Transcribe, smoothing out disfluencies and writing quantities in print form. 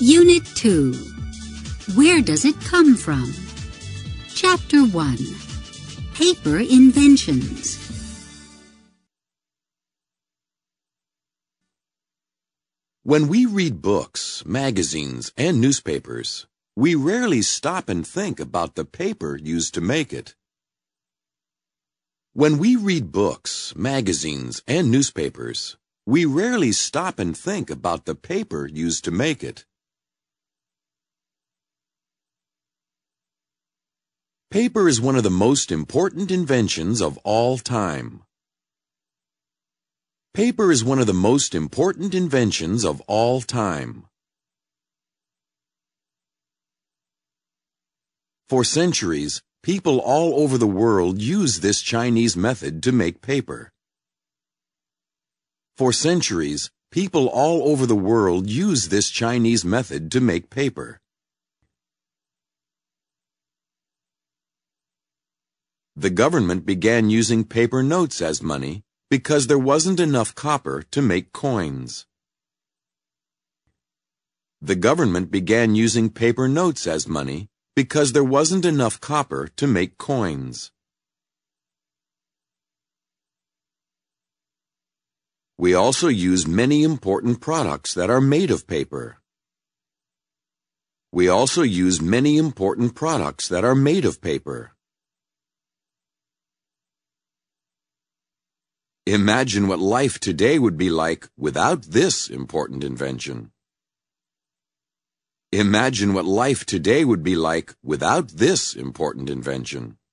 Unit 2. Where does it come from? Chapter 1. Paper Inventions. When we read books, magazines, and newspapers, we rarely stop and think about the paper used to make it. When we read books, magazines, and newspapers, we rarely stop and think about the paper used to make it. Paper is one of the most important inventions of all time. Paper is one of the most important inventions of all time. For centuries, people all over the world use this Chinese method to make paper. For centuries, people all over the world use this Chinese method to make paper. The government began using paper notes as money because there wasn't enough copper to make coins. The government began using paper notes as money because there wasn't enough copper to make coins. We also use many important products that are made of paper. We also use many important products that are made of paper. Imagine what life today would be like without this important invention. Imagine what life today would be like without this important invention.